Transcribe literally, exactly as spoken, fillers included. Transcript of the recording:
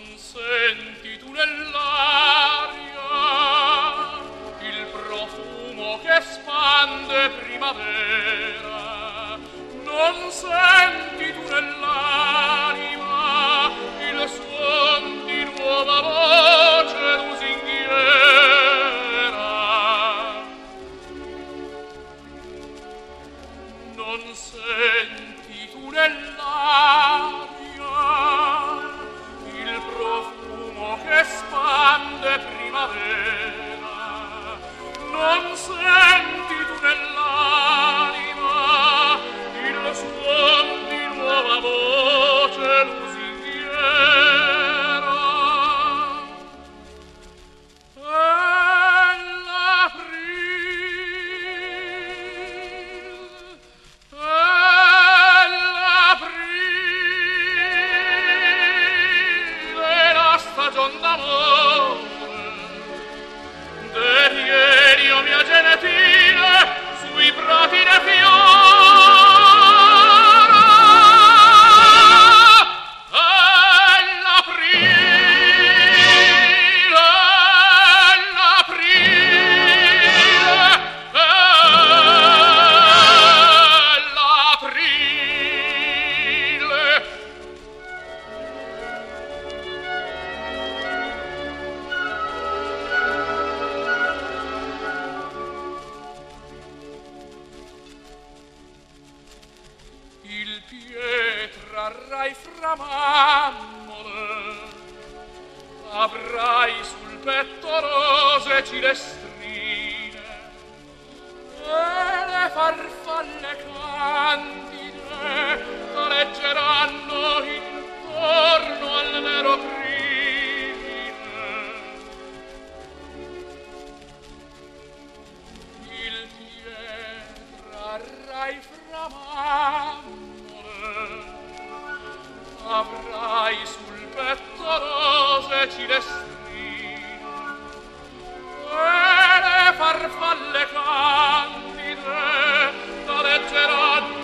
Non senti tu nell'aria il profumo che spande primavera? Non senti tu nell'anima il suon di nuova voce lusinghiera? Non senti tu nell'aria il profumo che spande primavera? Non senti tu nell'anima il suon di nuova voce lusinghiera? E l'aprile, e l'aprile, la stagion d'amore de ieri, o mia genetile, sui prati ne fiora. E l'aprile, e l'aprile, e l'aprile. Il pietra avrai fra mammole, avrai sul petto rose cilestrine, e le farfalle candide aleggeranno intorno al nero crine. Il pietra avrai fra mammole, avrai sul petto rose cilestrine, e le farfalle candide aleggeranno